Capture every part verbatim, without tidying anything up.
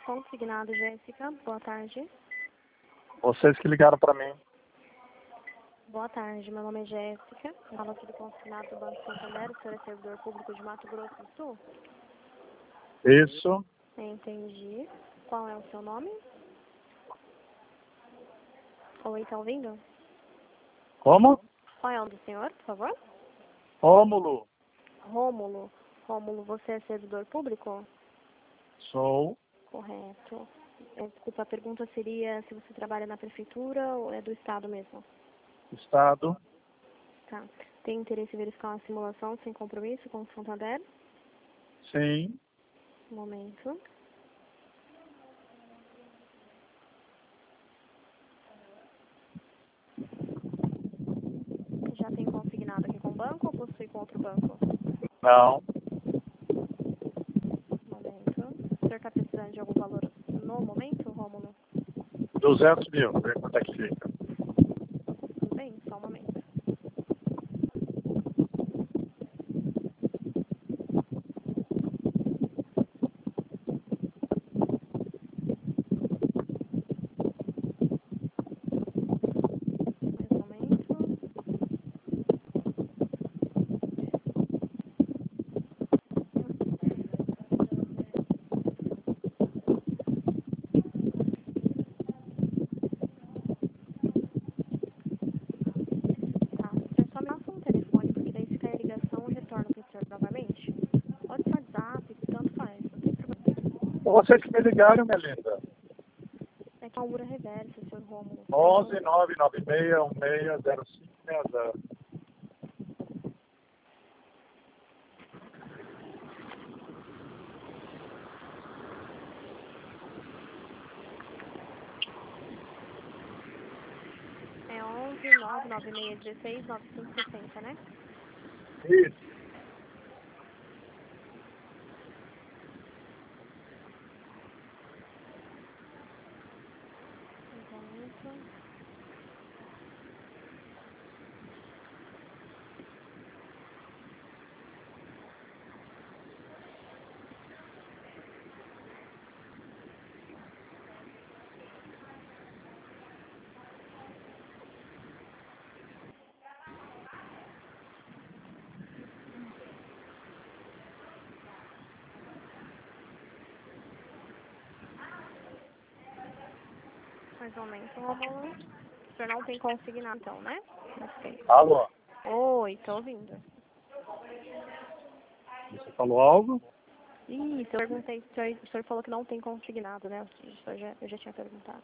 Consignado, Jéssica. Boa tarde. Vocês que ligaram para mim. Boa tarde, meu nome é Jéssica. Eu falo aqui do consignado do Banco Santander. O senhor é servidor público de Mato Grosso do Sul? Isso. Entendi. Qual é o seu nome? Oi, tá ouvindo? Como? Qual é o nome do senhor, por favor? Rômulo. Rômulo. Rômulo, você é servidor público? Sou. Correto. É, desculpa, a pergunta seria se você trabalha na prefeitura ou é do estado mesmo? Estado. Tá. Tem interesse em verificar uma simulação sem compromisso com o Santander? Sim. Um momento. Já tem consignado aqui com o banco ou possui com outro banco? Não. Um momento. O senhor está precisando de algum valor no momento, Rômulo? duzentos mil. Vê quanto é que fica. Tudo bem, só um momento. Mais um momento. Tá. Você só me passa um telefone, porque daí se cair a ligação eu retorno para o senhor novamente. Pode ser WhatsApp, tanto faz, não tem problema. Vocês que me ligaram, minha linda. É com a Ura Reversa, senhor Rômulo. onze nove nove seis um seis zero cinco seis zero. É onze nove nove seis um seis nove cinco seis zero, né? Isso. Um momento. Mais um momento, Rômulo. O senhor não tem consignado, então, né? Ok. Alô? Oi, tô ouvindo. Você falou algo? Ih, eu perguntei, o senhor, o senhor falou que não tem consignado, né? O senhor já, eu já tinha perguntado.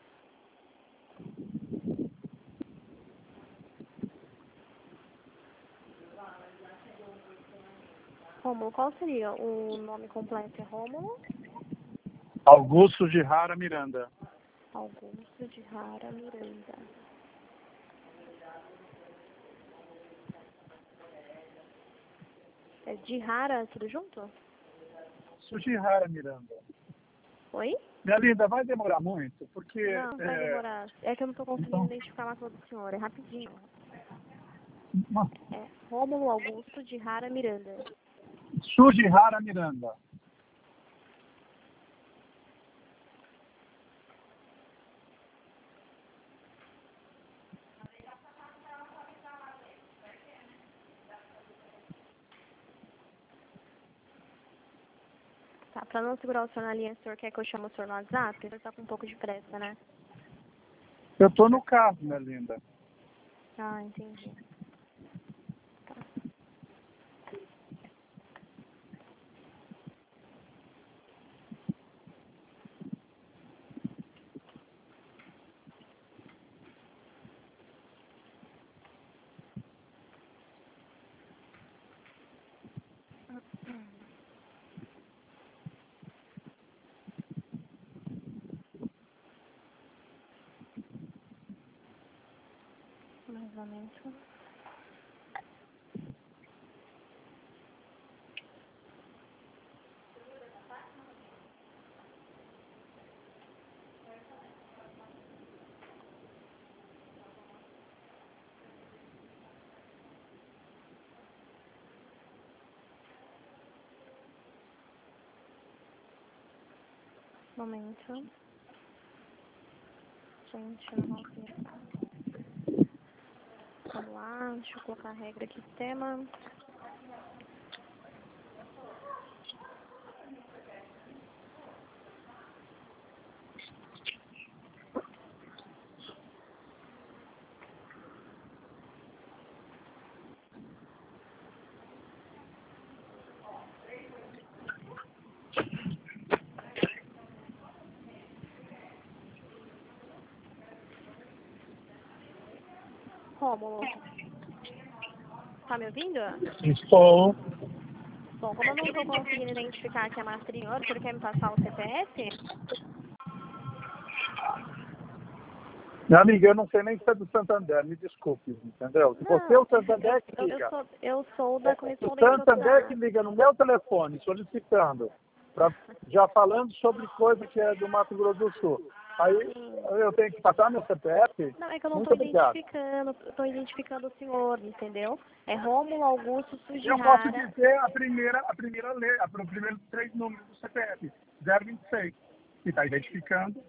Rômulo, qual seria o nome completo? É Rômulo Augusto de Rara Miranda. Augusto de Rara Miranda. É de Rara, tudo junto? Sujihara Miranda. Oi? Minha linda, vai demorar muito, porque... Não, vai é, demorar. É que eu não tô conseguindo então, identificar mais o senhor, é rapidinho. uma- É Rômulo Augusto de Rara Miranda. Sujihara Miranda. Tá, pra não segurar o senhor na linha, o senhor quer que eu chame o senhor no WhatsApp? O senhor tá com um pouco de pressa, né? Eu tô no carro, minha linda. Ah, entendi. Tá. Mais ou menos. Momento. Gente, eu não sei. Vamos lá, deixa eu colocar a regra aqui do tema. Rômulo, tá me ouvindo? Estou. Bom, como eu não estou conseguindo identificar aqui a matriz, você quer me passar o C P F? Minha amiga, eu não sei nem se é do Santander, me desculpe, entendeu? Se você é o Santander que eu, liga. eu, sou, eu sou da O correspondente Santander da... que liga no meu telefone solicitando, pra, já falando sobre coisa que é do Mato Grosso do Sul. Aí eu tenho que passar meu C P F? Não, é que eu não Muito estou obrigado. identificando, estou identificando o senhor, entendeu? É Rômulo Augusto Eu posso Sugihara. dizer a primeira, a primeira letra, os primeiros três números do C P F, zero vinte e seis, que está identificando.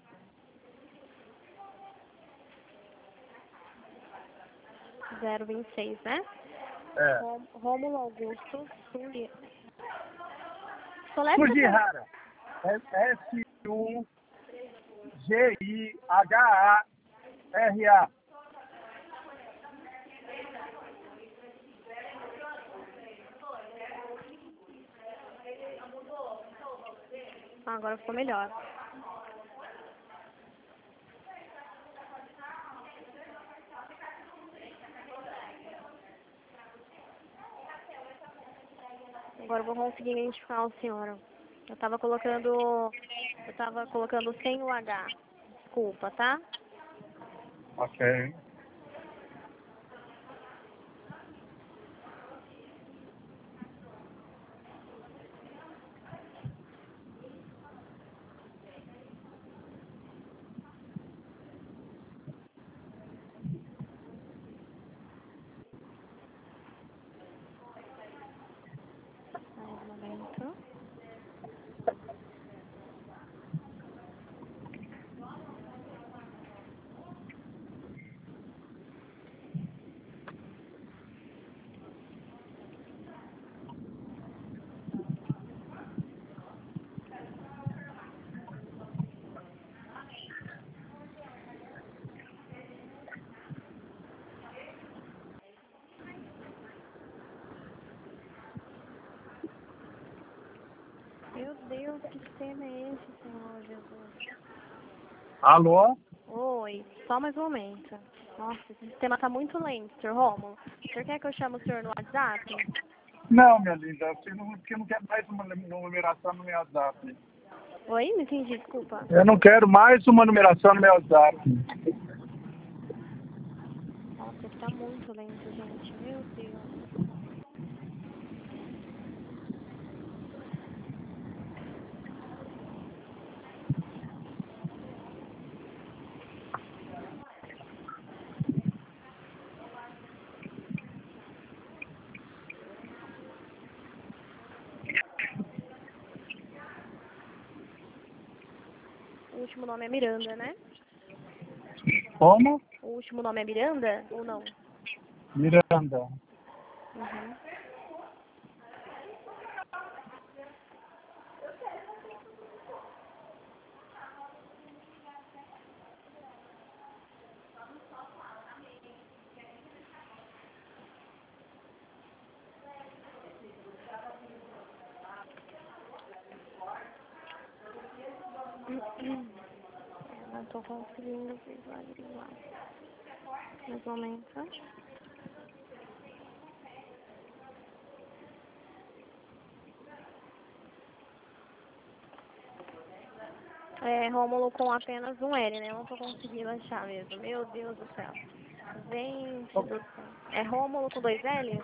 zero vinte e seis, né? É. Rô- Rômulo Augusto Sugihara. Soletra, Sugihara. S U G I H A R A. Ah, agora ficou melhor. Agora eu vou conseguir identificar o senhor. Eu tava colocando. Eu tava colocando sem o H. Desculpa, tá? Ok. Mais um momento. Meu Deus, que sistema é esse, Senhor Jesus? Alô? Oi, só mais um momento. Nossa, esse sistema tá muito lento, senhor Rômulo. O senhor quer que eu chame o senhor no WhatsApp? Não, minha linda, eu não, porque eu não quero mais uma numeração no meu WhatsApp. Oi? Não entendi, desculpa. Eu não quero mais uma numeração no meu WhatsApp. Nossa, esse tá muito lento, gente. Meu Deus. O último nome é Miranda, né? Como? O último nome é Miranda ou não? Miranda. Uhum. Eu não tô conseguindo visualizar. Mais um momento. É Rômulo com apenas um L, né? Eu não tô conseguindo achar mesmo. Meu Deus do céu. Gente do céu. É Rômulo com dois L's?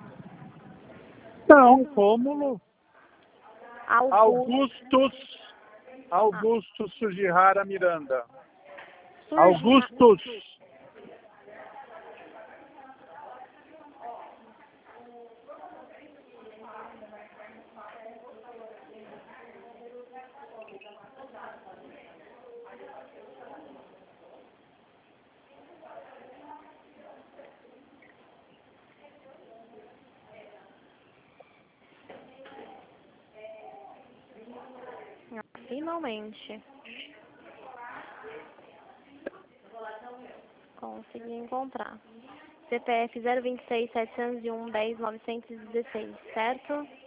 Não, Rômulo. Augusto. Augustus. Ah, Augusto Sugihara Miranda. Surgiha... Augustus. Ah, finalmente. Consegui encontrar. C P F zero vinte e seis, setecentos e um, dez, novecentos e dezesseis, certo?